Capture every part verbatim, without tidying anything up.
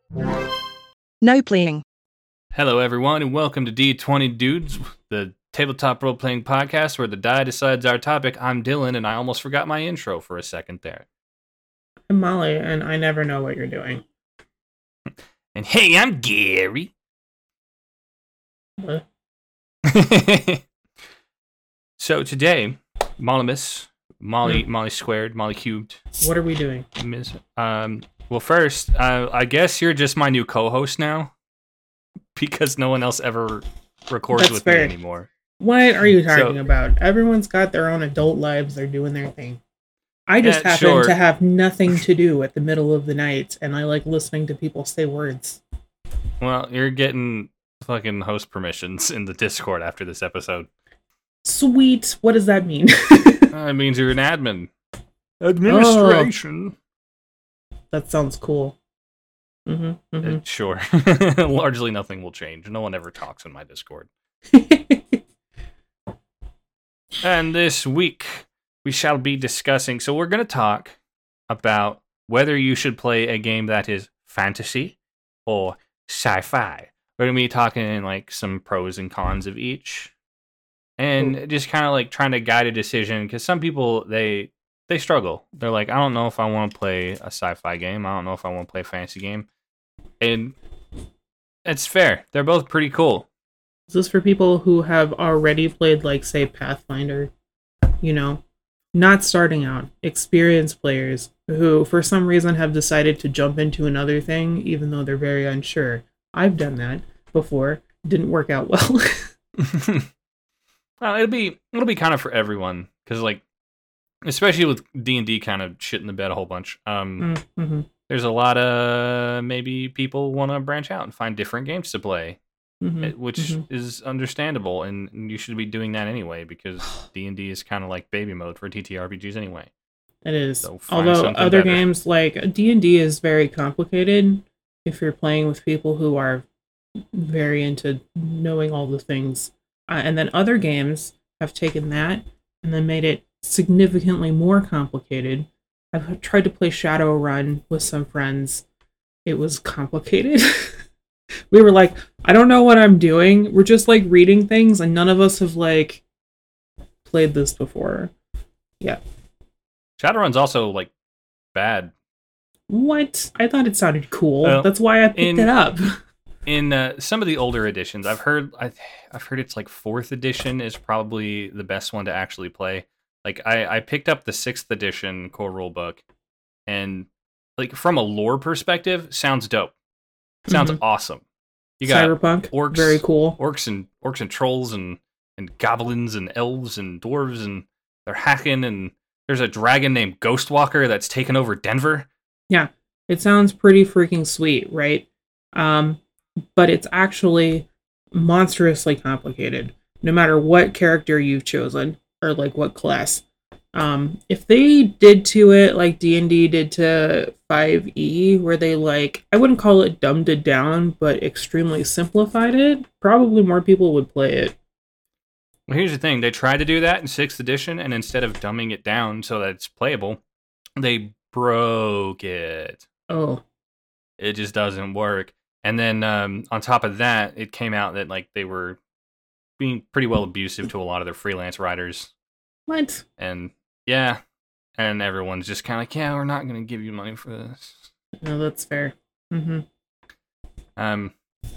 No playing. Hello, everyone, and welcome to D twenty Dudes, the tabletop role-playing podcast where the die decides our topic. I'm Dylan, and I almost forgot my intro for a second there. I'm Molly, and I never know what you're doing. And hey, I'm Gary. What? So today, Mollymus, Molly, Hmm. Molly squared, Molly cubed. What are we doing? Miss- Um, well, first, uh, I guess you're just my new co-host now, because no one else ever records That's with fair. me anymore. What are you talking So- about? Everyone's got their own adult lives. They're doing their thing. I just Yeah, happen sure. to have nothing to do at the middle of the night, and I like listening to people say words. Well, you're getting fucking host permissions in the Discord after this episode. Sweet. What does that mean? Uh, it means you're an admin. Administration. That sounds cool. Mm-hmm. Uh, mm-hmm. sure. Largely nothing will change. No one ever talks in my Discord. And this week, we shall be discussing. So, we're going to talk about whether you should play a game that is fantasy or sci fi. We're going to be talking like some pros and cons of each. And just kind of like trying to guide a decision because some people, they. They struggle. They're like, I don't know if I want to play a sci-fi game. I don't know if I want to play a fantasy game. And it's fair. They're both pretty cool. Is this for people who have already played, like, say, Pathfinder? You know, not starting out. Experienced players who, for some reason, have decided to jump into another thing, even though they're very unsure. I've done that before. Didn't work out well. Well, it'll be it'll be kind of for everyone because, like, especially with D and D kind of shit in the bed a whole bunch. Um, mm-hmm. There's a lot of maybe people want to branch out and find different games to play. Mm-hmm. It- which Mhm. is understandable, and and you should be doing that anyway because D and D is kind of like baby mode for T T R P Gs anyway. It is. So find Although something other better. games like D and D is very complicated if you're playing with people who are very into knowing all the things. Uh, and then other games have taken that and then made it significantly more complicated. I've tried to play Shadowrun with some friends. It was complicated. We were like, I don't know what I'm doing. We're just like reading things and none of us have like played this before. Shadowrun's also like bad. What? I thought it sounded cool. Well, That's why I picked in- it up. In uh, some of the older editions, I've heard I, I've heard it's like fourth edition is probably the best one to actually play. Like I, I picked up the sixth edition core rulebook, and like from a lore perspective, sounds dope. Sounds Mhm. awesome. You got Cyberpunk. orcs, Very cool. orcs and orcs and trolls and and goblins and elves and dwarves and they're hacking and there's a dragon named Ghostwalker that's taken over Denver. It sounds pretty freaking sweet, right? Um, but it's actually monstrously complicated, no matter what character you've chosen or like what class. Um, if they did to it like D and D did to five E, where they like, I wouldn't call it dumbed it down, but extremely simplified it, probably more people would play it. Well, here's the thing. They tried to do that in sixth edition, and instead of dumbing it down so that it's playable, they broke it. Oh, It just doesn't work. And then um, on top of that, it came out that like they were being pretty well abusive to a lot of their freelance writers. what? And yeah, and everyone's just kind of like, yeah, we're not going to give you money for this. No, that's fair. Mm-hmm. Um,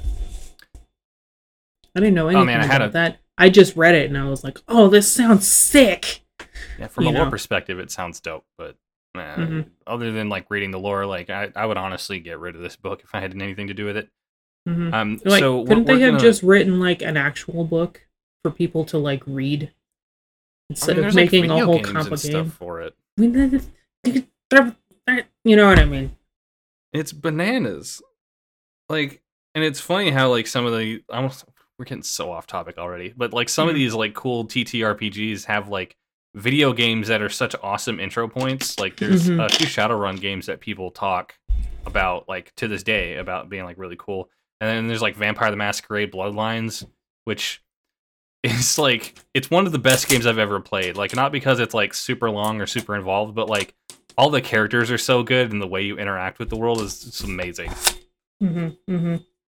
I didn't know anything Oh, man, I had about a- that. I just read it and I was like, "Oh, this sounds sick." yeah, from You a lore know. perspective, it sounds dope, but uh, Mhm. other than like reading the lore, like I, I would honestly get rid of this book if I had anything to do with it. Mm-hmm. Um, Like, so couldn't we're, they we're have gonna- just written like an actual book for people to like read I instead mean, of there's, like, making a video whole games and complicated? stuff for it. I mean, that is- you know what I mean? It's bananas. Like, and it's funny how like some of the I almost we're getting so off topic already, but like some of Mhm. these like cool T T R P Gs have like video games that are such awesome intro points. Like there's Mhm. a few Shadowrun games that people talk about like to this day about being like really cool. And then there's like Vampire the Masquerade Bloodlines, which is like it's one of the best games I've ever played. Like not because it's like super long or super involved, but like all the characters are so good and the way you interact with the world is just amazing. Mm-hmm. Mm-hmm.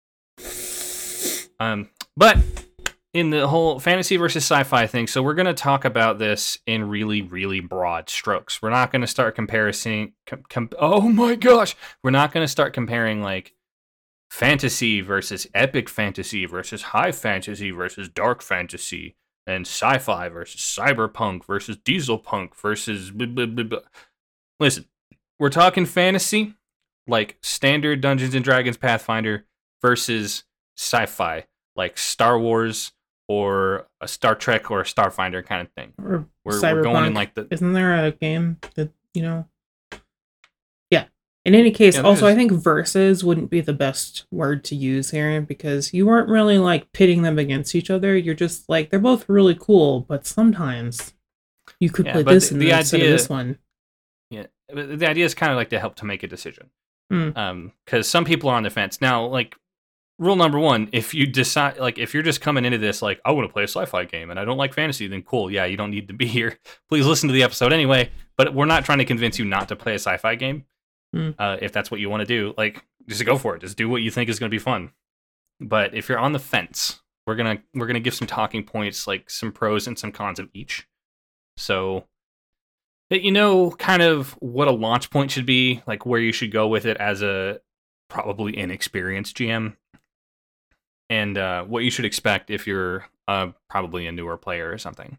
Um, but in the whole fantasy versus sci-fi thing, so we're going to talk about this in really, really broad strokes. We're not going to start comparing. Com- com- oh my gosh, we're not going to start comparing like fantasy versus epic fantasy versus high fantasy versus dark fantasy and sci-fi versus cyberpunk versus diesel punk versus blah, blah, blah, blah. Listen, we're talking fantasy like standard Dungeons and Dragons Pathfinder versus sci-fi like Star Wars or a Star Trek or a Starfinder kind of thing. Or We're, cyberpunk. we're going in like the Isn't there a game that, you know? Yeah. In any case, Yeah, also, I there's- think versus wouldn't be the best word to use here because you weren't really like pitting them against each other. You're just like, they're both really cool, but sometimes you could Yeah, play but this the- and the instead idea- of this one. yeah, but the idea is kind of like to help to make a decision. Mm. Um, because some people are on the fence now. Like rule number one, if you decide, like, if you're just coming into this like, I want to play a sci-fi game and I don't like fantasy, then cool, yeah, you don't need to be here. Please listen to the episode anyway. But we're not trying to convince you not to play a sci-fi game. Mm. Uh, if that's what you want to do, like, just go for it. Just do what you think is going to be fun. But if you're on the fence, we're gonna we're gonna give some talking points, like some pros and some cons of each. So that you know kind of what a launch point should be, like where you should go with it as a probably inexperienced G M, and uh, what you should expect if you're uh, probably a newer player or something.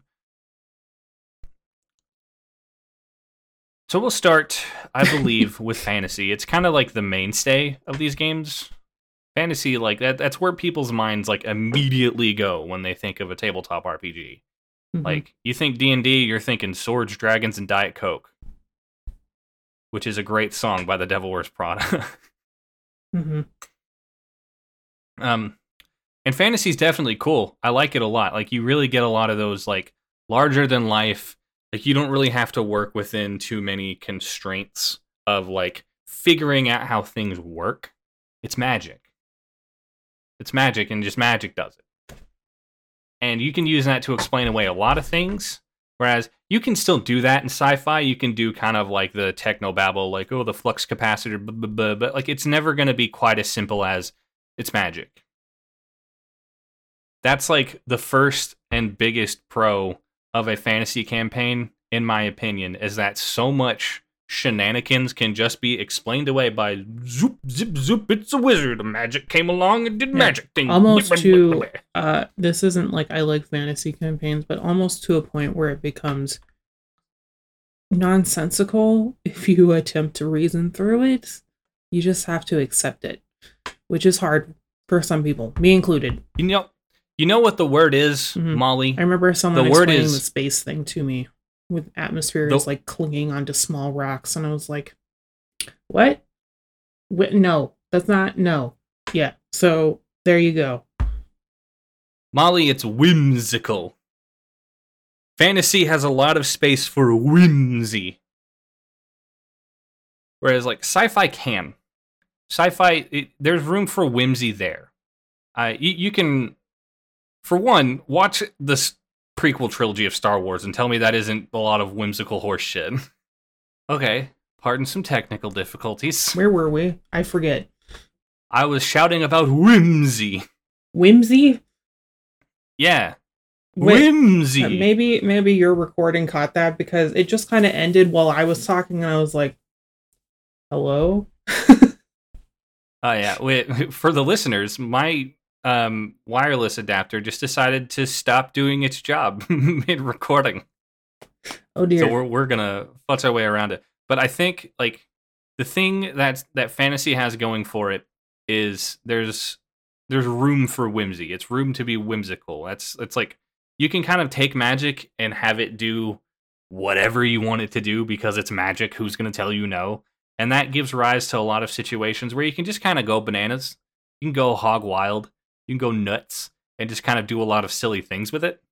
So we'll start, I believe, with fantasy. It's kind of like the mainstay of these games. Fantasy, like that, that's where people's minds like immediately go when they think of a tabletop R P G. Mhm. Like, you think D and D, you're thinking Swords, Dragons, and Diet Coke, which is a great song by the Devil Wears Prada. Mhm. um, and fantasy's definitely cool. I like it a lot. Like, you really get a lot of those, like, larger than life. Like, you don't really have to work within too many constraints of, like, figuring out how things work. It's magic. It's magic, and just magic does it. And you can use that to explain away a lot of things. Whereas you can still do that in sci-fi. You can do kind of like the technobabble, like, oh, the flux capacitor, blah, blah, blah, but like it's never going to be quite as simple as it's magic. That's like the first and biggest pro of a fantasy campaign, in my opinion, is that so much shenanigans can just be explained away by zoop, zip, zoop, it's a wizard. Magic came along and did Yeah. magic things. Almost Blah, blah, to blah, blah. uh this isn't like I like fantasy campaigns, but almost to a point where it becomes nonsensical if you attempt to reason through it. You just have to accept it, which is hard for some people, me included. You know, you know what the word is, Mhm. Molly? I remember someone The word explaining is- the space thing to me with atmosphere The- is like clinging onto small rocks, and I was like, what? What? No, that's not, no. Yeah, so there you go. Molly, it's whimsical. Fantasy has a lot of space for whimsy. Whereas, like, sci-fi can. Sci-fi, it, there's room for whimsy there. Uh, you, you can, for one, watch this prequel trilogy of Star Wars and tell me that isn't a lot of whimsical horse shit. Okay, pardon some technical difficulties. Where were we? I forget. I was shouting about whimsy. Whimsy? Yeah. Wait, Whimsy. Uh, maybe maybe your recording caught that because it just kind of ended while I was talking, and I was like, hello? Oh yeah, wait, for the listeners, my um, wireless adapter just decided to stop doing its job mid recording. Oh dear. So we're we're gonna futz our way around it. But I think like the thing that that fantasy has going for it is there's there's room for whimsy. It's room to be whimsical. That's it's like you can kind of take magic and have it do whatever you want it to do because it's magic. Who's gonna tell you no? And that gives rise to a lot of situations where you can just kind of go bananas. You can go hog wild. You can go nuts and just kind of do a lot of silly things with it.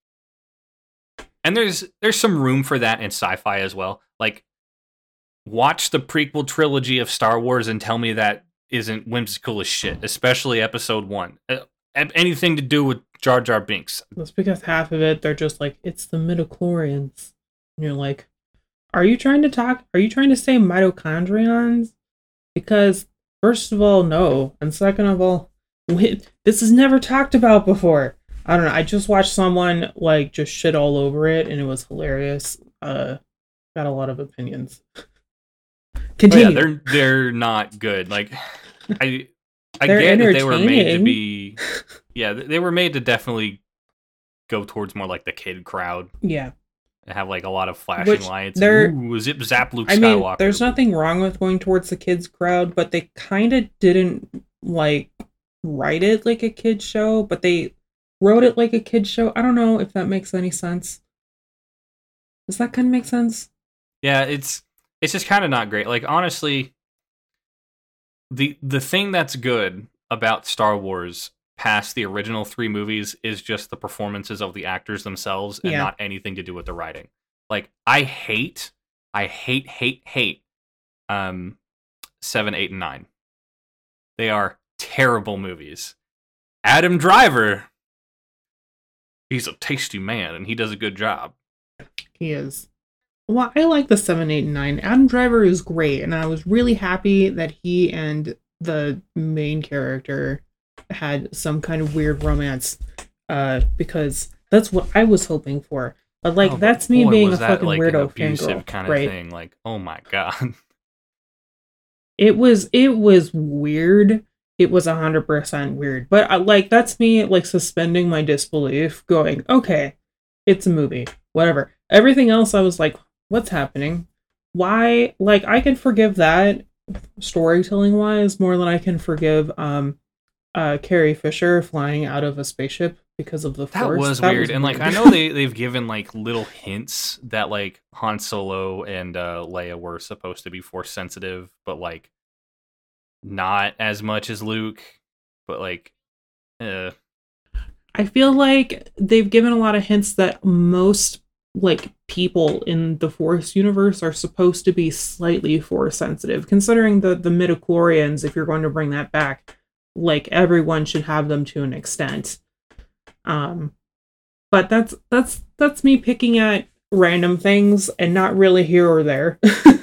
And there's there's some room for that in sci-fi as well. Like, watch the prequel trilogy of Star Wars and tell me that isn't whimsical as shit, especially Episode One. Uh, anything to do with Jar Jar Binks. That's because half of it, they're just like, it's the midichlorians. And you're like, are you trying to talk? Are you trying to say mitochondrions? Because First of all, no. And second of all, we, this is never talked about before. I don't know. I just watched someone like just shit all over it, and it was hilarious. Uh, got a lot of opinions. Continue. Oh, yeah, they're they're not good. Like, I I They're get that they were made to entertaining. be. Yeah, they were made to definitely go towards more like the kid crowd. Yeah. And have like a lot of flashing Which lights. they're- Ooh, zip zap Luke I mean, Skywalker. there's nothing wrong with going towards the kids crowd, but they kind of didn't like write it like a kid show, but they wrote it like a kid show. I don't know if that makes any sense. Does that kind of make sense? Yeah, it's it's just kind of not great. Like, honestly, the the thing that's good about Star Wars past the original three movies is just the performances of the actors themselves and Yeah. not anything to do with the writing. Like, I hate, I hate, hate, hate um, seven, eight, and nine. They are terrible movies. Adam Driver, he's a tasty man and he does a good job. He is. Well, I like the seven, eight, and nine. Adam Driver is great, and I was really happy that he and the main character had some kind of weird romance, uh, because that's what I was hoping for. But like, Oh, but that's me boy, being a was that, fucking like, an weirdo abusive fangirl, kind of right? thing. Like, oh my god. It was it was weird. It was a hundred percent weird. But uh, like, that's me like suspending my disbelief, going, okay, it's a movie, whatever. Everything else, I was like, what's happening? Why? Like, I can forgive that storytelling wise more than I can forgive um uh Carrie Fisher flying out of a spaceship because of the That force. was That weird. And like, I weird. know they, they've given like little hints that like Han Solo and uh, Leia were supposed to be force sensitive, but like not as much as Luke. But like, uh, I feel like they've given a lot of hints that most like people in the Force universe are supposed to be slightly Force sensitive, considering the the midichlorians, if you're going to bring that back, like everyone should have them to an extent. Um but that's that's that's me picking at random things and not really here or there.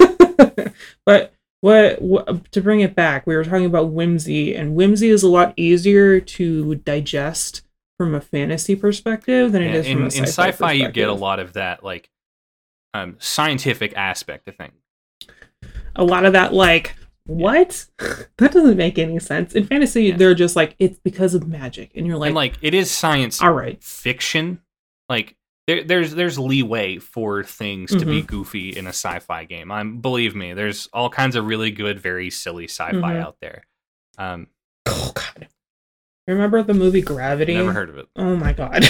But what, what to bring it back, we were talking about whimsy, and whimsy is a lot easier to digest from a fantasy perspective than it yeah, is from in, a in sci-fi, sci-fi, you get a perspective. lot of that like um, scientific aspect of things. A lot of that, like, what? That doesn't make any sense. In fantasy, Yeah. they're just like, it's because of magic, and you're like, and like, it is science all right. fiction. Like, there, there's there's leeway for things to be Mhm. goofy in a sci-fi game. I'm believe me, there's all kinds of really good, very silly sci-fi Mhm. out there. Um, Oh god. Remember the movie Gravity? never heard of it. Oh my god.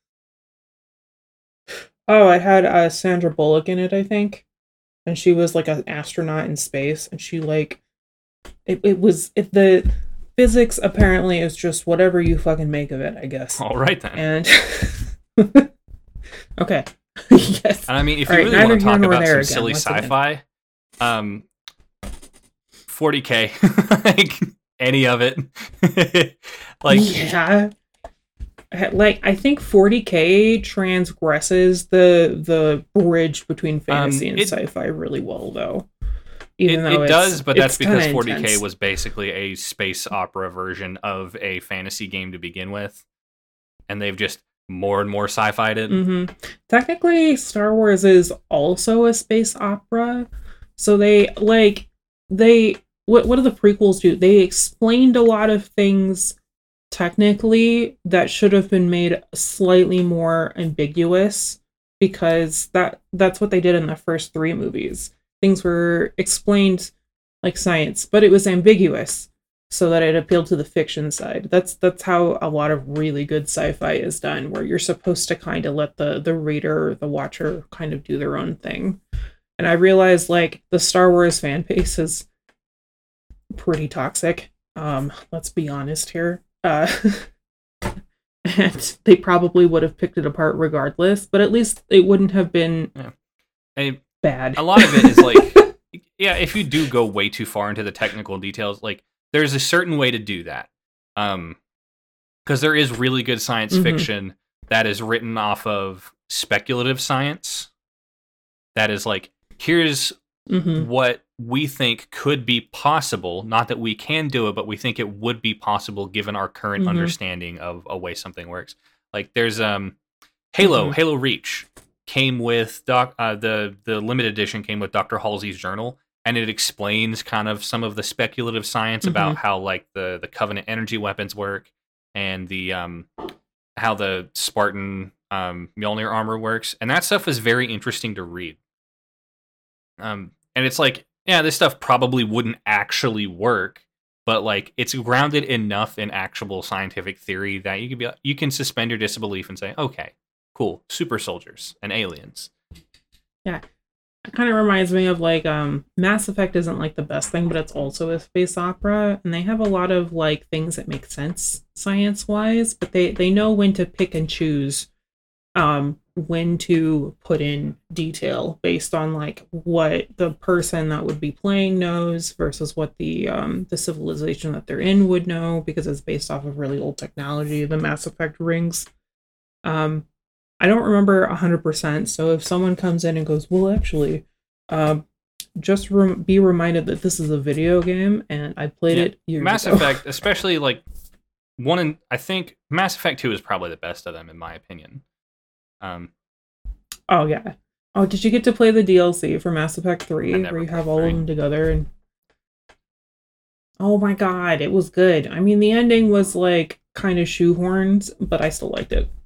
Oh, it had uh, Sandra Bullock in it, I think. And she was like an astronaut in space, and she like it, it was it the physics apparently is just whatever you fucking make of it, I guess. All right then. And okay. Yes. And I mean, if All you right, really want neither to talk here nor about some there again, silly once again. sci-fi, um, forty K, like any of it, like yeah. Like, I think forty K transgresses the the bridge between fantasy Um, and it- sci-fi really well, though. it, Even though it it's, does, but that's it's kinda because forty K intense. was basically a space opera version of a fantasy game to begin with, and they've just more and more sci-fi'd it. Mm-hmm. Technically, Star Wars is also a space opera. So they like they what what do the prequels do? They explained a lot of things technically that should have been made slightly more ambiguous, because that that's what they did in the first three movies. Things were explained like science, but it was ambiguous so that it appealed to the fiction side. That's that's how a lot of really good sci-fi is done, where you're supposed to kind of let the the reader or the watcher kind of do their own thing. And I realized like the Star Wars fan base is pretty toxic. Um, let's be honest here. Uh, and they probably would have picked it apart regardless, but at least it wouldn't have been A, bad. a lot of it is like, yeah, if you do go way too far into the technical details, like there's a certain way to do that. Um, because there is really good science Mhm. fiction that is written off of speculative science. That is like, here's Mhm. what we think could be possible. Not that we can do it, but we think it would be possible given our current Mhm. understanding of a way something works. Like there's um Halo, Mhm. Halo Reach came with doc uh, the the limited edition came with Doctor Halsey's journal, and it explains kind of some of the speculative science about Mhm. how like the the Covenant energy weapons work and the um how the Spartan um Mjolnir armor works, and that stuff is very interesting to read. Um, and it's like, yeah, this stuff probably wouldn't actually work, but like it's grounded enough in actual scientific theory that you can be you can suspend your disbelief and say, okay, cool, super soldiers and aliens. Yeah. It kind of reminds me of like um Mass Effect isn't like the best thing, but it's also a space opera, and they have a lot of like things that make sense science wise, but they they know when to pick and choose um when to put in detail based on like what the person that would be playing knows versus what the um the civilization that they're in would know, because it's based off of really old technology, the Mass Effect rings. um I don't remember one hundred percent, so if someone comes in and goes, well, actually, um, just rem- be reminded that this is a video game, and I played Yeah. it years Mass ago. Effect, especially like one, in, I think Mass Effect Two is probably the best of them in my opinion. Um, Oh, yeah. Oh, did you get to play the D L C for Mass Effect I three, never where you played have all three. of them together? And oh my god, it was good. I mean, the ending was like kind of shoehorned, but I still liked it.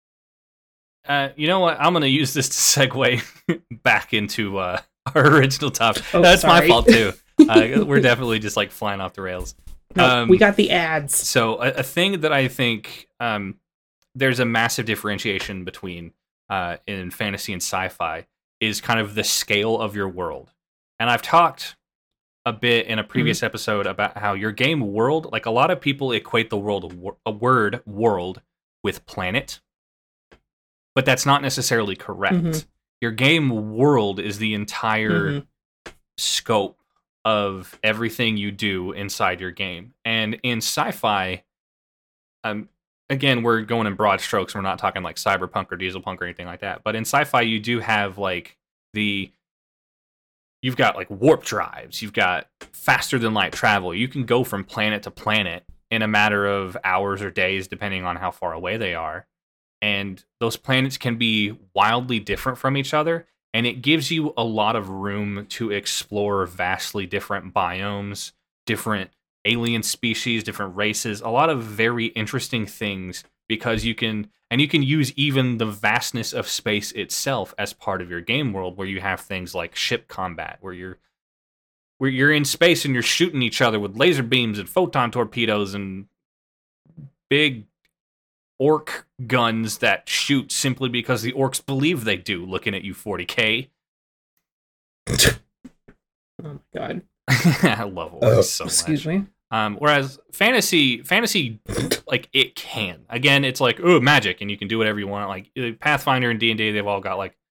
Uh, you know what? I'm going to use this to segue back into uh, our original topic. Oh, That's my sorry. fault too. Uh, we're definitely just like flying off the rails. No, Um, we got the ads. So a, a thing that I think um, there's a massive differentiation between uh, in fantasy and sci-fi is kind of the scale of your world. And I've talked a bit in a previous Mm-hmm. episode about how your game world, like a lot of people equate the world a word world with planet, but that's not necessarily correct. Mm-hmm. Your game world is the entire Mm-hmm. scope of everything you do inside your game. And in sci-fi, um, again, we're going in broad strokes. We're not talking like cyberpunk or dieselpunk or anything like that. But in sci-fi, you do have like the you've got like warp drives. You've got faster than light travel. You can go from planet to planet in a matter of hours or days, depending on how far away they are. And those planets can be wildly different from each other, and it gives you a lot of room to explore vastly different biomes, different alien species, different races, a lot of very interesting things, because you can and you can use even the vastness of space itself as part of your game world, where you have things like ship combat, where you're where you're in space and you're shooting each other with laser beams and photon torpedoes and big orc guns that shoot simply because the orcs believe they do, looking at you, forty K. Oh my god. I love orcs Oh, so Excuse much. me. Um, whereas fantasy, fantasy, like it can. Again, it's like, oh, magic, and you can do whatever you want. Like uh, Pathfinder and D and D, they've all got like,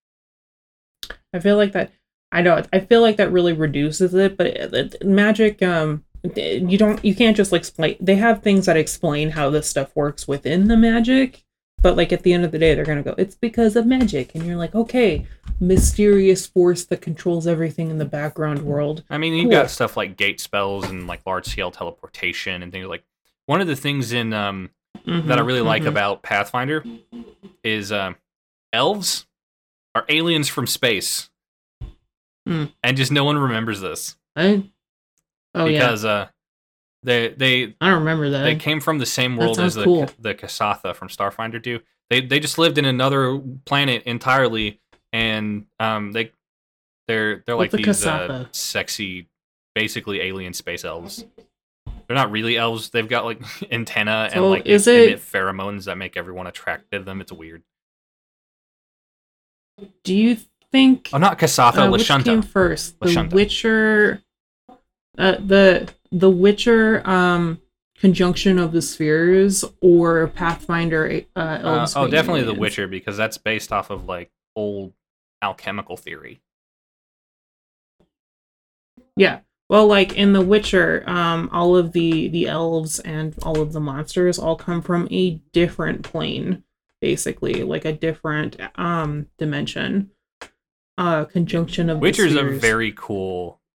I feel like that. I know. I feel like that really reduces it, but it, it- magic. Um, you don't. You can't just like explain. They have things that explain how this stuff works within the magic, but like at the end of the day, they're gonna go, it's because of magic, and you're like, okay, mysterious force that controls everything in the background world. I mean, you've Cool. got stuff like gate spells and like large scale teleportation and things like. One of the things in um Mhm, that I really like mhm. about Pathfinder is um, elves are aliens from space, Mm. and just no one remembers this I, oh yeah, because uh, they they I don't remember that. they came from the same That world as sounds the cool. the Kasatha from Starfinder do. They they just lived in another planet entirely, and um they they're they're like What's a these uh, Kasatha? sexy, basically alien space elves. They're not really elves. They've got like antenna and So like is they it- emit pheromones that make everyone attracted to them. It's weird. Do you think? Oh, not Kasatha, Uh, which came Lashunta. first? The Lashunta. Witcher, uh, the the Witcher um conjunction of the spheres, or Pathfinder uh, Uh, elves. oh, fighting definitely the aliens? Witcher, because that's based off of like old alchemical theory. Yeah. Well, like in The Witcher, um, all of the the elves and all of the monsters all come from a different plane, basically, like a different um dimension. Uh, conjunction of the Witcher's a spheres. very cool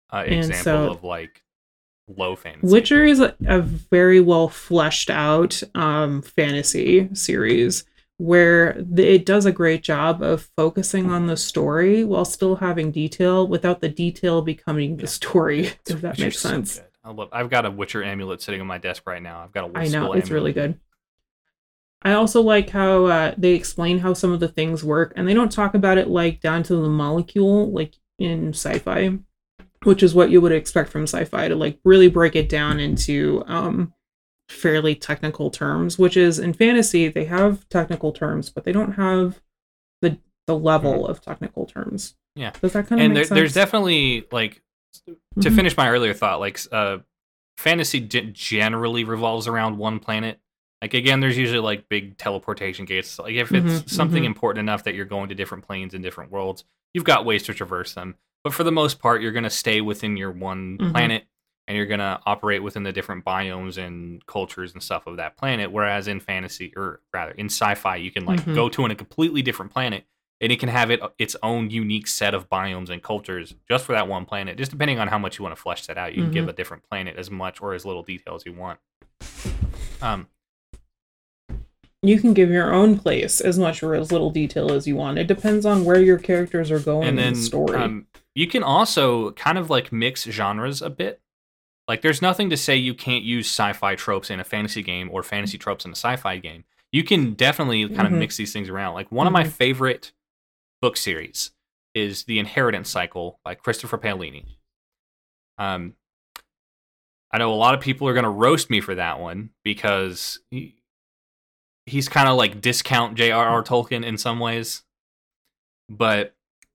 uh, And example so- of like low fantasy. Witcher is a, a very well fleshed out um, fantasy series where the, it does a great job of focusing on the story while still having detail without the detail becoming the Yeah. story, It's- if that Witcher's makes so sense. good. I love, I've got a Witcher amulet sitting on my desk right now. I've got a I know, Wistful it's amulet. really good. I also like how uh, they explain how some of the things work, and they don't talk about it like down to the molecule, like in sci-fi, which is what you would expect from sci-fi, to like really break it down into um, fairly technical terms, which is in fantasy, they have technical terms, but they don't have the the level of technical terms. Yeah. Does that kind of And make there, sense? there's definitely like to Mhm. finish my earlier thought, like uh, fantasy g- generally revolves around one planet. Like again, there's usually like big teleportation gates. Like if it's Mhm, something mhm. important enough that you're going to different planes and different worlds, you've got ways to traverse them. But for the most part, you're going to stay within your one Mhm. planet, and you're going to operate within the different biomes and cultures and stuff of that planet. Whereas in fantasy, or rather in sci-fi, you can like Mhm. go to a completely different planet, and it can have it its own unique set of biomes and cultures just for that one planet. Just depending on how much you want to flesh that out, you can give Mhm. a different planet as much or as little detail as you want. Um, You can give your own place as much or as little detail as you want. It depends on where your characters are going and in then the story. um, you can also kind of like mix genres a bit. Like there's nothing to say you can't use sci-fi tropes in a fantasy game or fantasy tropes in a sci-fi game. You can definitely kind of Mhm. mix these things around. Like one of my Mhm. favorite book series is The Inheritance Cycle by Christopher Paolini. Um, I know a lot of people are going to roast me for that one because he, he's kind of like discount J R R Tolkien in some ways. But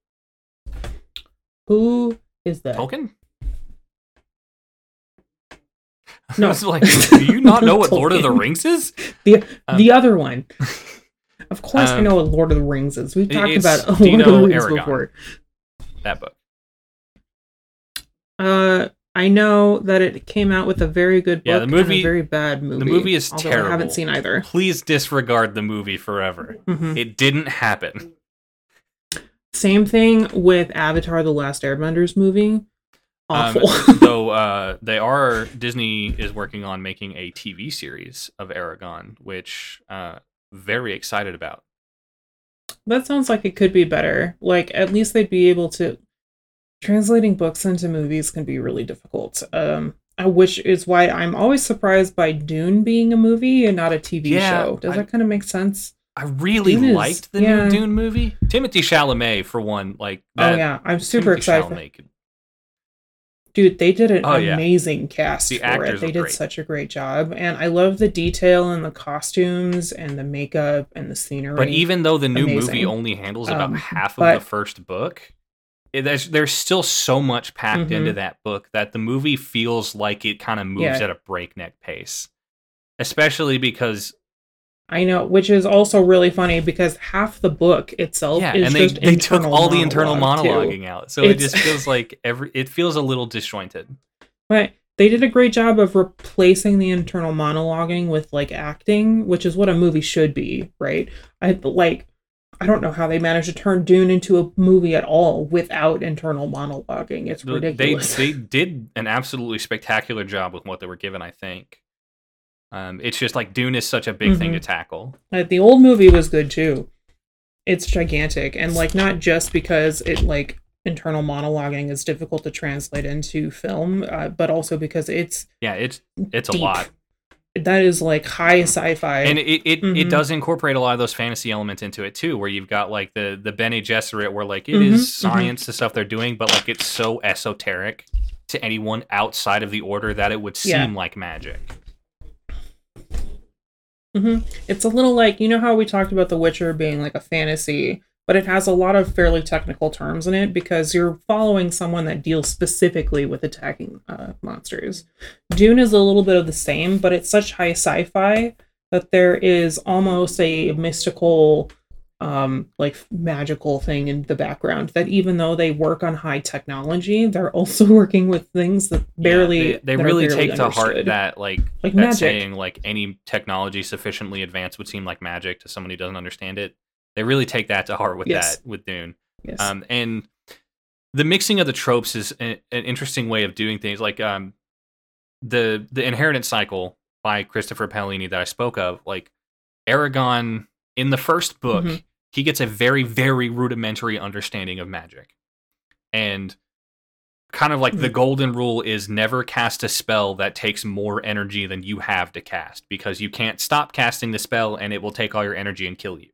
Who is that? Tolkien? No. I was like, do you not know what Lord of the Tolkien. Rings is? The Um, the other one. Of course, I um, know what Lord of the Rings is. We've talked it's about Lord Dino of the Rings Aragon. before. That book. Uh, I know that it came out with a very good book Yeah, the movie- and a very bad movie. movie is although terrible. I haven't seen either. Please disregard the movie forever. Mhm. It didn't happen. Same thing with Avatar: The Last Airbenders movie. Awful. Um, though uh, they are Disney is working on making a T V series of Aragon, which uh, very excited about. That sounds like it could be better. Like, at least they'd be able to. Translating books into movies can be really difficult. Um, uh, which is why I'm always surprised by Dune being a movie and not a T V Yeah, show. Does I- that kind of make sense? I really Dune is- liked the yeah. new Dune movie. Timothy Chalamet, for one, like that. Oh yeah, I'm super Timothy excited. For, Chalamet could- dude, they did an Oh, yeah. amazing cast The for actors it. They were did great. such a great job, and I love the detail and the costumes and the makeup and the scenery. But even though the new Amazing. movie only handles about Um, half but- of the first book, it, there's, there's still so much packed Mhm. into that book that the movie feels like it kind of moves Yeah. at a breakneck pace. Especially because, I know, which is also really funny because half the book itself yeah, is and they, just they took internal all the internal monologue, too. monologuing out. So it It's- just feels like every it feels a little disjointed. But they did a great job of replacing the internal monologuing with like acting, which is what a movie should be, right? I like I don't know how they managed to turn Dune into a movie at all without internal monologuing. It's They, ridiculous. they did an absolutely spectacular job with what they were given, I think. Um, it's just like Dune is such a big thing Mhm. to tackle. Uh, the old movie was good too. It's gigantic, and like not just because it like internal monologuing is difficult to translate into film, uh, but also because it's Yeah, it's it's a deep. lot. That is like high sci-fi. And it it, it Mhm. does incorporate a lot of those fantasy elements into it too, where you've got like the the Bene Gesserit, where like it Mhm, is mhm. science, the stuff they're doing, but like it's so esoteric to anyone outside of the order that it would seem Yeah. like magic. hmm It's a little like, you know how we talked about The Witcher being like a fantasy, but it has a lot of fairly technical terms in it because you're following someone that deals specifically with attacking uh, monsters. Dune is a little bit of the same, but it's such high sci-fi that there is almost a mystical, um, like magical thing in the background that even though they work on high technology, they're also working with things that barely Yeah, they, they that are really barely take to heart understood. that like Like that magic. saying like any technology sufficiently advanced would seem like magic to someone who doesn't understand it. They really take that to heart with Yes. that with Dune. Yes. Um, and the mixing of the tropes is a, an interesting way of doing things. Like um, the the inheritance cycle by Christopher Paolini that I spoke of. Like Eragon in the first book, mm-hmm. he gets a very very rudimentary understanding of magic, and kind of like mm-hmm. the golden rule is never cast a spell that takes more energy than you have to cast, because you can't stop casting the spell and it will take all your energy and kill you.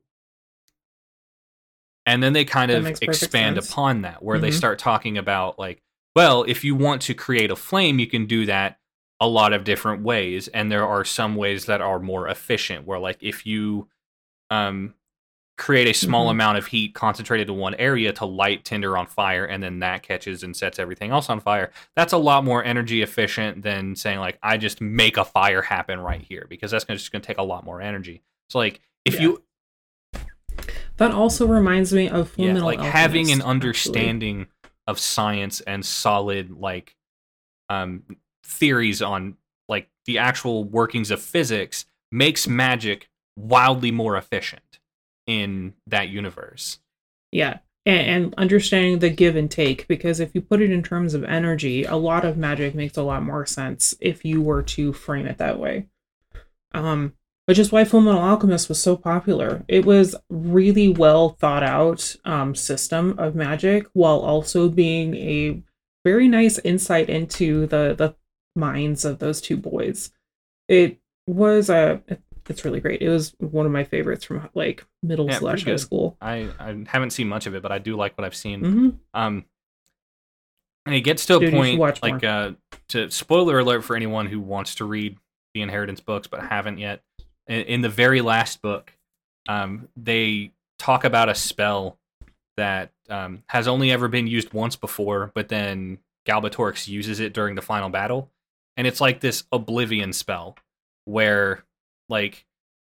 And then they kind of expand sense. upon that, where mm-hmm. they start talking about, like, well, if you want to create a flame, you can do that a lot of different ways. And there are some ways that are more efficient, where, like, if you um, create a small mm-hmm. amount of heat concentrated in one area to light tinder on fire, and then that catches and sets everything else on fire, that's a lot more energy efficient than saying, like, I just make a fire happen right here, because that's just going to take a lot more energy. So, like, if yeah. you... That also reminds me of Full yeah, Metal like Alchemist, having an understanding actually. of science and solid like um, theories on like the actual workings of physics makes magic wildly more efficient in that universe. Yeah, and, and understanding the give and take, because if you put it in terms of energy, a lot of magic makes a lot more sense if you were to frame it that way. Um. Which is why Full Metal Alchemist was so popular. It was really well thought out um, system of magic, while also being a very nice insight into the, the minds of those two boys. It was a, it's really great. It was one of my favorites from like middle yeah, slash high school. I, I haven't seen much of it, but I do like what I've seen. Mm-hmm. Um, and it gets to a Dude, point, like, uh, to spoiler alert for anyone who wants to read the Inheritance books but haven't yet. In the very last book, um, they talk about a spell that um, has only ever been used once before, but then Galbatorix uses it during the final battle. And it's like this Oblivion spell where, like,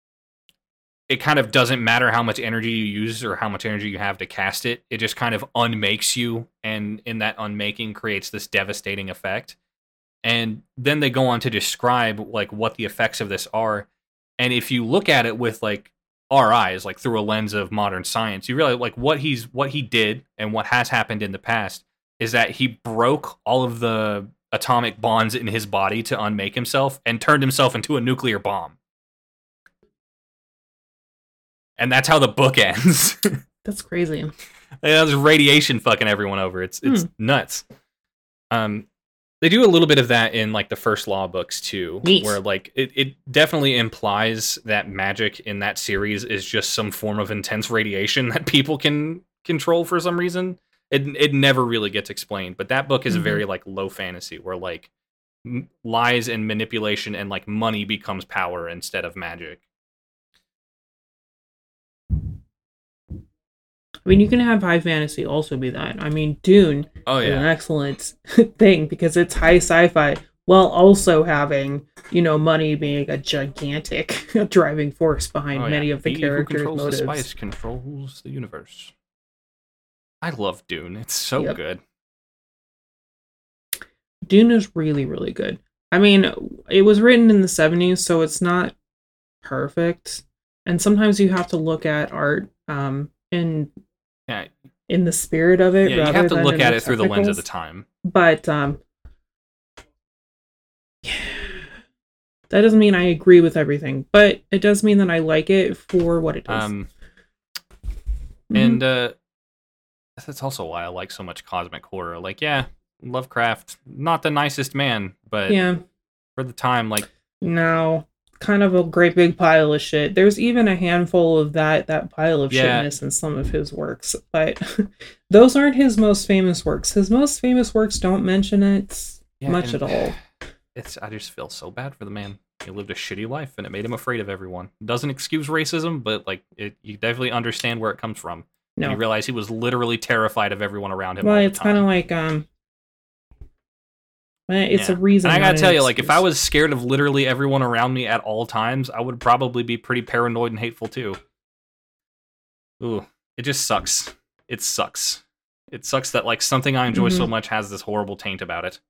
it kind of doesn't matter how much energy you use or how much energy you have to cast it. It just kind of unmakes you, and in that unmaking creates this devastating effect. And then they go on to describe, like, what the effects of this are. And if you look at it with like our eyes, like through a lens of modern science, you realize like what he's what he did and what has happened in the past is that he broke all of the atomic bonds in his body to unmake himself and turned himself into a nuclear bomb. And that's how the book ends. That's crazy. Yeah, there's radiation fucking everyone over. It's it's hmm. nuts. Um. They do a little bit of that in like the first Law books too, Neat. where like it, it definitely implies that magic in that series is just some form of intense radiation that people can control for some reason. It it never really gets explained, but that book is mm-hmm. a very like low fantasy where like m- lies and manipulation and like money becomes power instead of magic. I mean, you can have high fantasy also be that. I mean, Dune oh, yeah. is an excellent thing because it's high sci-fi while also having, you know, money being a gigantic driving force behind oh, many yeah. of the he characters' who controls motives. The spice controls the universe. I love Dune. It's so yep. good. Dune is really, really good. I mean, it was written in the seventies, so it's not perfect. And sometimes you have to look at art um, in... Yeah. in the spirit of it. Yeah, you have to look at it through the lens of the time. But um, that doesn't mean I agree with everything, but it does mean that I like it for what it is. Um, mm-hmm. And uh, that's also why I like so much cosmic horror. Like, yeah, Lovecraft, not the nicest man, but yeah, for the time, like, no. Kind of a great big pile of shit. There's even a handful of that that pile of yeah. shitness in some of his works, but those aren't his most famous works. His most famous works don't mention it yeah, much at all. It's I just feel so bad for the man. He lived a shitty life, and it made him afraid of everyone. Doesn't excuse racism, but like it, you definitely understand where it comes from. No, you realize he was literally terrified of everyone around him. Well, all the it's kind of like um. It's yeah. a reason. And I gotta tell you, excuse. like, if I was scared of literally everyone around me at all times, I would probably be pretty paranoid and hateful too. Ooh, it just sucks. It sucks. It sucks that, like, something I enjoy mm-hmm. so much has this horrible taint about it.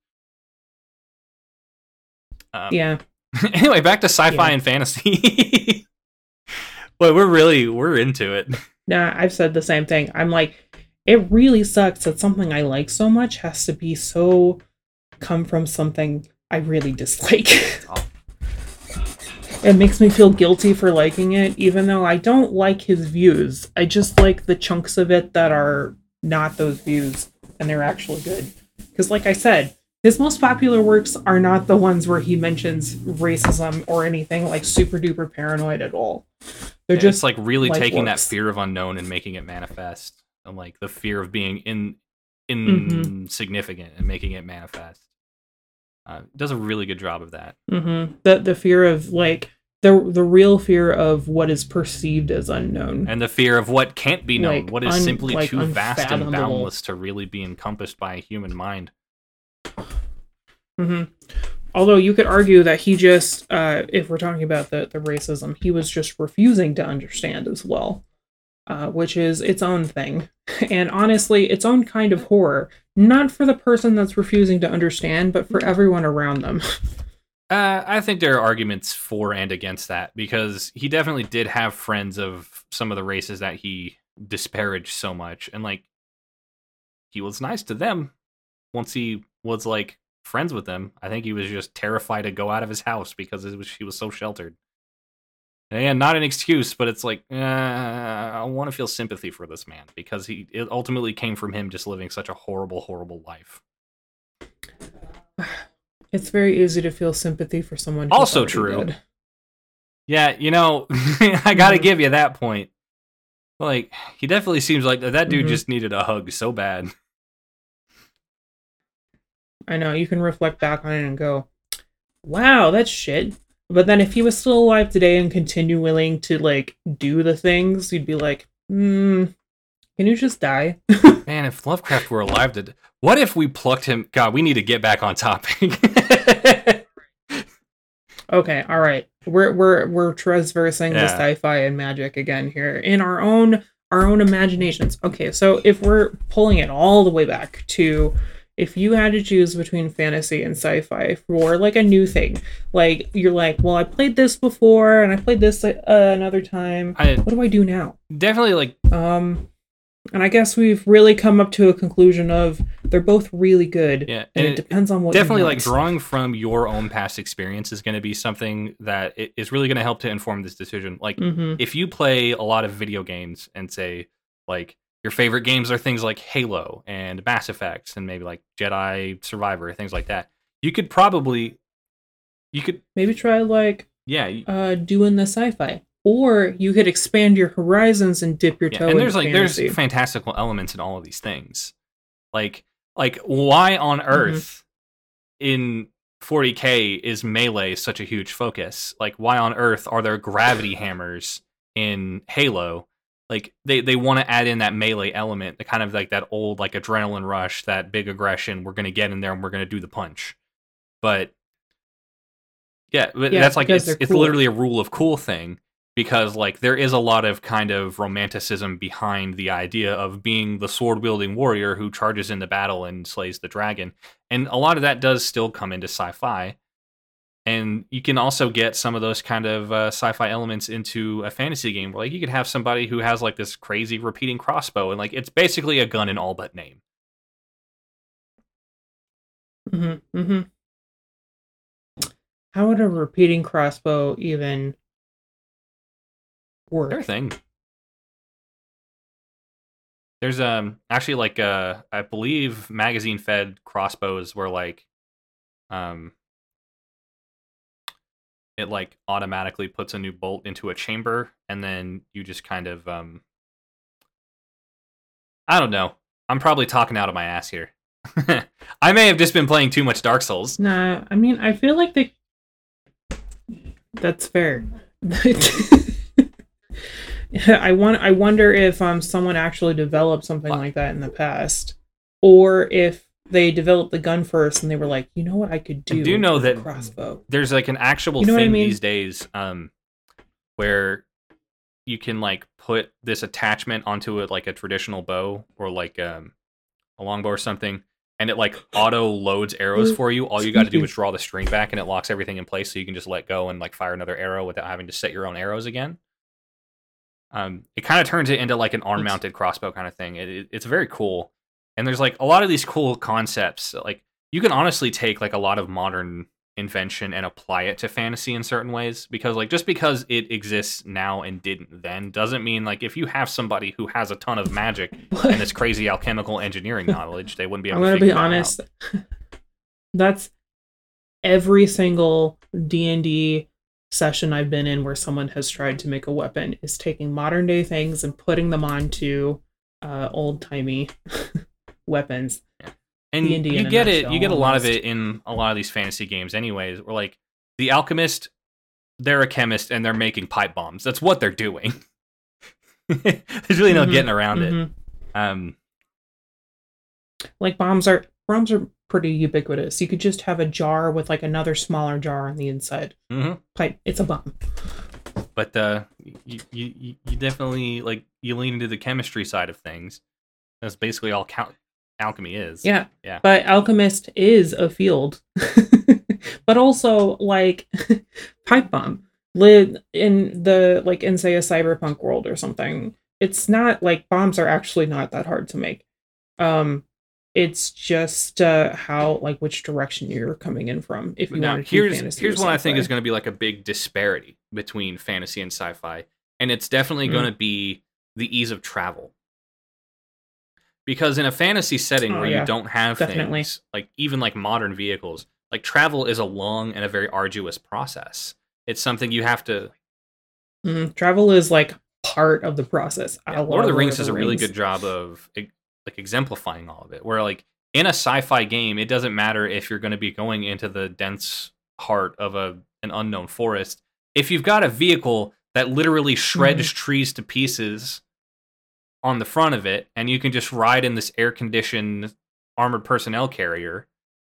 Um, yeah. Anyway, back to sci-fi yeah. and fantasy. But we're really, we're into it. Nah, I've said the same thing. I'm like, it really sucks that something I like so much has to be so come from something I really dislike. Oh. It makes me feel guilty for liking it, even though I don't like his views. I just like the chunks of it that are not those views, and they're actually good. Because, like I said, his most popular works are not the ones where he mentions racism or anything like super duper paranoid at all. They're Yeah, just it's like really like taking works. that fear of unknown and making it manifest, and like the fear of being in Mm-hmm. insignificant and making it manifest. Uh, does a really good job of that. Mm-hmm. The the fear of like the the real fear of what is perceived as unknown. And the fear of what can't be known, Like, what is un- simply like too vast and unfathomable. boundless to really be encompassed by a human mind. Mm-hmm. Although you could argue that he just, uh, if we're talking about the, the racism, he was just refusing to understand as well, uh, which is its own thing. And honestly, its own kind of horror. Not for the person that's refusing to understand, but for everyone around them. Uh, I think there are arguments for and against that, because he definitely did have friends of some of the races that he disparaged so much, and like he was nice to them once he was like friends with them. I think he was just terrified to go out of his house because it was he was so sheltered. And again, not an excuse, but it's like uh, I want to feel sympathy for this man, because he it ultimately came from him just living such a horrible, horrible life. It's very easy to feel sympathy for someone who's Also already true. dead. Yeah, you know, I gotta Mhm. give you that point. Like, he definitely seems like that dude Mhm. just needed a hug so bad. I know, you can reflect back on it and go, wow, that's shit. But then if he was still alive today and continue willing to, like, do the things, you'd be like, hmm, can you just die? Man, if Lovecraft were alive, to what if we plucked him? God, we need to get back on topic. Okay, all right. We're we're we're transversing the Yeah. sci-fi and magic again here in our own our own imaginations. Okay, so if we're pulling it all the way back to if you had to choose between fantasy and sci-fi for like a new thing, like you're like, well, I played this before and I played this uh, another time. I What do I do now? definitely like Um, and I guess we've really come up to a conclusion of they're both really good. Yeah, and, and it it- depends on what you definitely like want. drawing from your own past experience is going to be something that i- is really going to help to inform this decision. Like, Mhm. if you play a lot of video games and say like your favorite games are things like Halo and Mass Effect and maybe like Jedi Survivor, things like that, you could probably you could Maybe try like yeah, y- uh doing the sci-fi, or you could expand your horizons and dip your yeah. toe And into there's like fantasy. there's fantastical elements in all of these things. Like like why on earth in forty K is melee such a huge focus? Like, why on earth are there gravity hammers in Halo? Like, they, they want to add in that melee element, the kind of like that old like adrenaline rush, that big aggression. We're gonna get in there and we're gonna do the punch. But yeah, but Yeah, that's like because it's they're it's cool. literally a rule of cool thing, because like there is a lot of kind of romanticism behind the idea of being the sword wielding warrior who charges into battle and slays the dragon, and a lot of that does still come into sci-fi. And you can also get some of those kind of uh, sci-fi elements into a fantasy game, where like you could have somebody who has like this crazy repeating crossbow, and like it's basically a gun in all but name. Mm-hmm, mm-hmm. How would a repeating crossbow even work? Their thing. There's um actually like uh I believe magazine fed crossbows where like um it like automatically puts a new bolt into a chamber, and then you just kind of um I don't know. I'm probably talking out of my ass here. I may have just been playing too much Dark Souls. Nah, I mean, I feel like they. That's fair. I want. I wonder if um someone actually developed something like that in the past, or if they developed the gun first and they were like, you know what, I could do. I do know with a that crossbow. There's like an actual You know what I thing mean? these days um where you can like put this attachment onto it like a traditional bow or like um a longbow or something, and it like auto loads arrows for you. All you got to do is draw the string back and it locks everything in place, so you can just let go and like fire another arrow without having to set your own arrows again. Um, it kind of turns it into like an arm-mounted crossbow kind of thing. It, it, it's very cool, and there's like a lot of these cool concepts. Like you can honestly take like a lot of modern invention and apply it to fantasy in certain ways, because like just because it exists now and didn't then doesn't mean like if you have somebody who has a ton of magic and this crazy alchemical engineering knowledge, they wouldn't be able I'm to gonna figure be that honest. out. That's every single D and D session I've been in where someone has tried to make a weapon is taking modern day things and putting them onto uh, old timey weapons. Yeah. And D and D you in a get it. nutshell, You get a lot of almost. it in a lot of these fantasy games, anyways. Where like the alchemist, they're a chemist and they're making pipe bombs. That's what they're doing. There's really no Mhm, getting around mhm. it. Um, Like bombs are bombs are pretty ubiquitous. You could just have a jar with like another smaller jar on the inside. mhm. Pipe. It's a bomb. But uh, you, you you definitely like you lean into the chemistry side of things. That's basically all cal- alchemy is. Yeah. Yeah. But alchemist is a field. But also like pipe bomb. Live in the like in say a cyberpunk world or something. It's not like bombs are actually not that hard to make. Um it's just uh how like which direction you're coming in from if you Now want to do here's fantasy here's or what I think sci-fi. is going to be like a big disparity between fantasy and sci-fi, and it's definitely Mm. going to be the ease of travel. Because in a fantasy setting Oh, where yeah, you don't have definitely. things like even like modern vehicles, like travel is a long and a very arduous process. It's something you have to. Mm, travel is like part of the process. I Yeah, love Lord of the Lord Rings of does the a really Rings. good job of e- like exemplifying all of it. Where like in a sci-fi game, it doesn't matter if you're going to be going into the dense heart of a an unknown forest. If you've got a vehicle that literally shreds trees to pieces on the front of it, and you can just ride in this air-conditioned armored personnel carrier,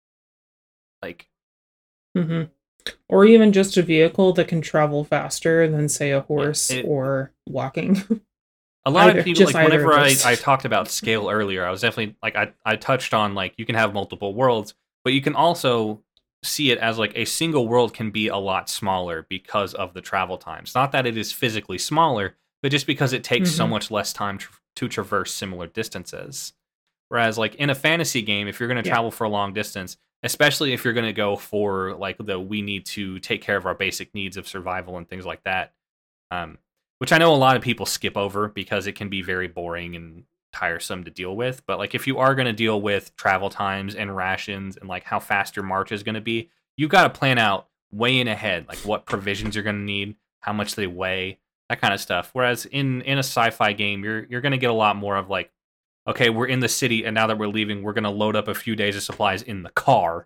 like hmm Or even just a vehicle that can travel faster than, say, a yeah, horse it, or walking. a lot Either, of people just like either whenever of I, those. I talked about scale earlier, I was definitely like I, I touched on like you can have multiple worlds, but you can also see it as like a single world can be a lot smaller because of the travel times. Not that it is physically smaller, but just because it takes so Mhm. much less time to, to traverse similar distances. Whereas like in a fantasy game, if you're going to Yeah. travel for a long distance, especially if you're going to go for like the we need to take care of our basic needs of survival and things like that, um, which I know a lot of people skip over because it can be very boring and tiresome to deal with. But like if you are going to deal with travel times and rations and like how fast your march is going to be, you've got to plan out way in ahead, like what provisions you're going to need, how much they weigh, that kind of stuff. Whereas in in a sci-fi game, you're you're going to get a lot more of like, okay, we're in the city, and now that we're leaving, we're going to load up a few days of supplies in the car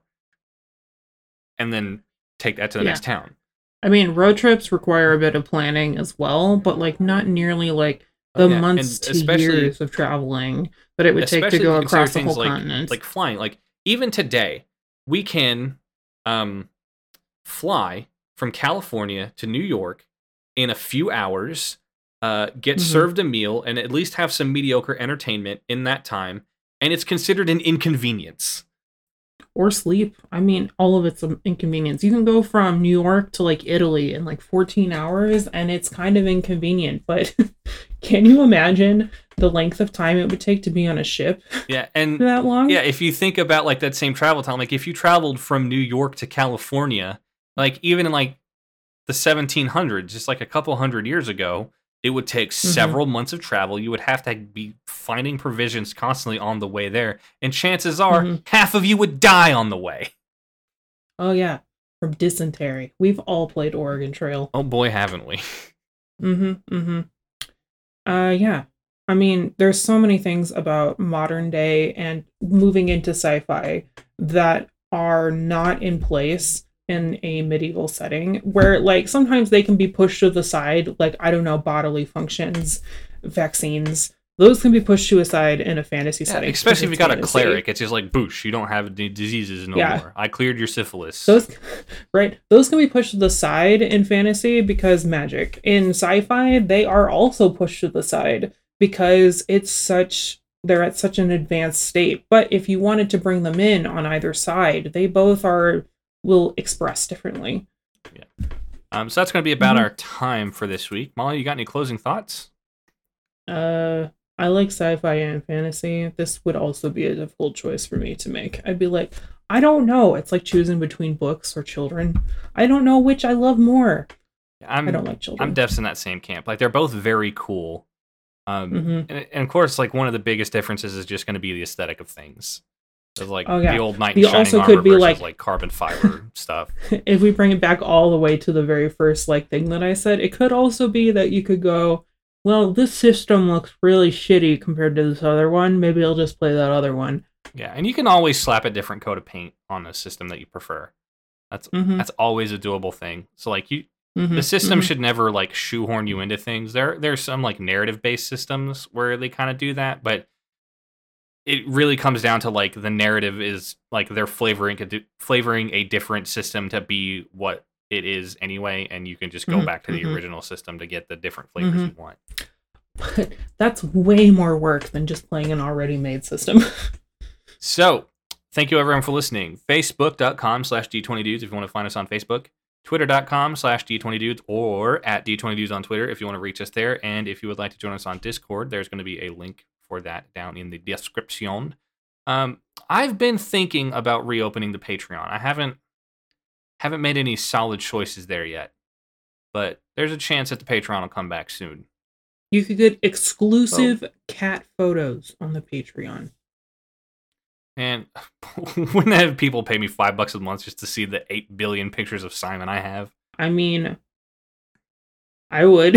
and then take that to the Yeah. next town. I mean, road trips require a bit of planning as well, but like not nearly like the Oh, yeah, and months to especially- years of traveling that it would take to Especially go if you consider across the things whole like, continent. like flying. Like even today, we can um, fly from California to New York in a few hours, uh, get Mhm. served a meal, and at least have some mediocre entertainment in that time, and it's considered an inconvenience. Or sleep. I mean, all of it's an inconvenience. You can go from New York to like Italy in like fourteen hours, and it's kind of inconvenient. But can you imagine the length of time it would take to be on a ship Yeah, and for that long? yeah, if you think about like that same travel time, like if you traveled from New York to California, like even in like the seventeen hundreds, just like a couple hundred years ago, it would take several months of travel. You would have to be finding provisions constantly on the way there, and chances are Mhm. half of you would die on the way. Oh yeah, from dysentery. We've all played Oregon Trail. Oh boy, haven't we? Mm-hmm. Mm-hmm. Uh yeah. I mean, there's so many things about modern day and moving into sci-fi that are not in place in a medieval setting where like sometimes they can be pushed to the side, like I don't know, bodily functions, vaccines. Those can be pushed to a side in a fantasy Yeah, setting. especially if you it's got a fantasy. cleric, it's just like boosh, you don't have any diseases no Yeah. more. I cleared your syphilis. Those, right? Those can be pushed to the side in fantasy because magic. In sci-fi, they are also pushed to the side because it's such they're at such an advanced state. But if you wanted to bring them in on either side, they both are will express differently. Um, so that's going to be about Mhm. our time for this week. Molly, you got any closing thoughts? Uh, I like sci-fi and fantasy. This would also be a difficult choice for me to make. I'd be like, I don't know. It's like choosing between books or children. I don't know which I love more. I'm I don't like I'm children. Devs in that same camp. Like they're both very cool. Um, hmm and, and of course, like one of the biggest differences is just going to be the aesthetic of things. Of like Oh the yeah. old knight in You shining also armor could be versus like, like carbon fiber stuff. if we bring it back all the way to the very first like thing that I said, it could also be that you could go, well, this system looks really shitty compared to this other one. Maybe I'll just play that other one. Yeah, and you can always slap a different coat of paint on a system that you prefer. That's Mm-hmm. that's always a doable thing. So like you, Mm-hmm. the system mm-hmm. should never like shoehorn you into things. There there's some like narrative based systems where they kind of do that, but it really comes down to like the narrative is like they're flavoring a, flavoring a different system to be what it is anyway, and you can just go Mm-hmm. back to the mm-hmm. original system to get the different flavors Mm-hmm. you want. But that's way more work than just playing an already made system. So, thank you everyone for listening. Facebook.com slash D20Dudes if you want to find us on Facebook. Twitter.com slash D20Dudes or at D twenty Dudes on Twitter if you want to reach us there. And if you would like to join us on Discord, there's going to be a link for that down in the description. Um, I've been thinking about reopening the Patreon. I haven't haven't made any solid choices there yet, but there's a chance that the Patreon will come back soon. You could get exclusive oh. cat photos on the Patreon. And wouldn't have people pay me five bucks a month just to see the eight billion pictures of Simon I have? I mean, I would.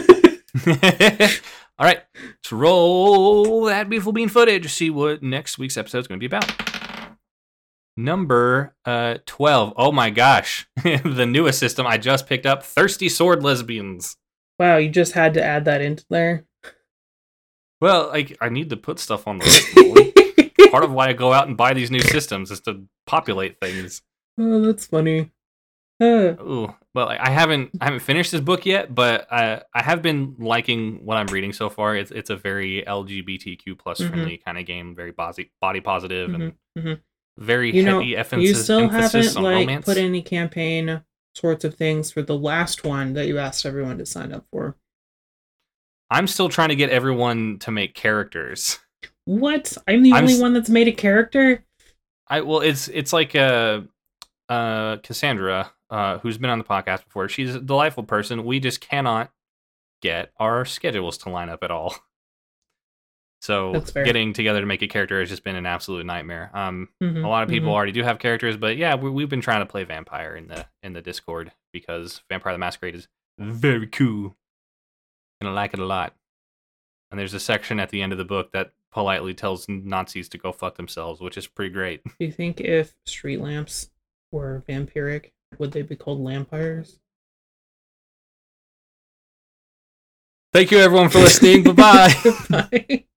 All right, let's roll that beautiful bean footage. See what next week's episode is going to be about. Number uh, twelve. Oh my gosh, the newest system I just picked up: Thirsty Sword Lesbians. Wow, you just had to add that into there. Well, like I need to put stuff on the list. Part of why I go out and buy these new systems is to populate things. Oh, that's funny. Uh. Ooh, well, I haven't I haven't finished this book yet, but I I have been liking what I'm reading so far. It's it's a very L G B T Q plus friendly mm-hmm. kind of game, very body body positive mm-hmm. and mm-hmm. very you heavy know, emphasis. You still emphasis haven't on like romance. Put any campaign sorts of things for the last one that you asked everyone to sign up for. I'm still trying to get everyone to make characters. What? I'm the I'm only s- one that's made a character? I well, it's it's like uh, uh, Cassandra, uh, who's been on the podcast before. She's a delightful person. We just cannot get our schedules to line up at all. So getting together to make a character has just been an absolute nightmare. Um, mm-hmm, a lot of people mm-hmm. already do have characters, but yeah, we, we've been trying to play Vampire in the in the Discord because Vampire the Masquerade is very cool, and I like it a lot. And there's a section at the end of the book that politely tells Nazis to go fuck themselves, which is pretty great. Do you think if street lamps were vampiric, would they be called lampires? Thank you, everyone, for listening. Bye-bye. Bye.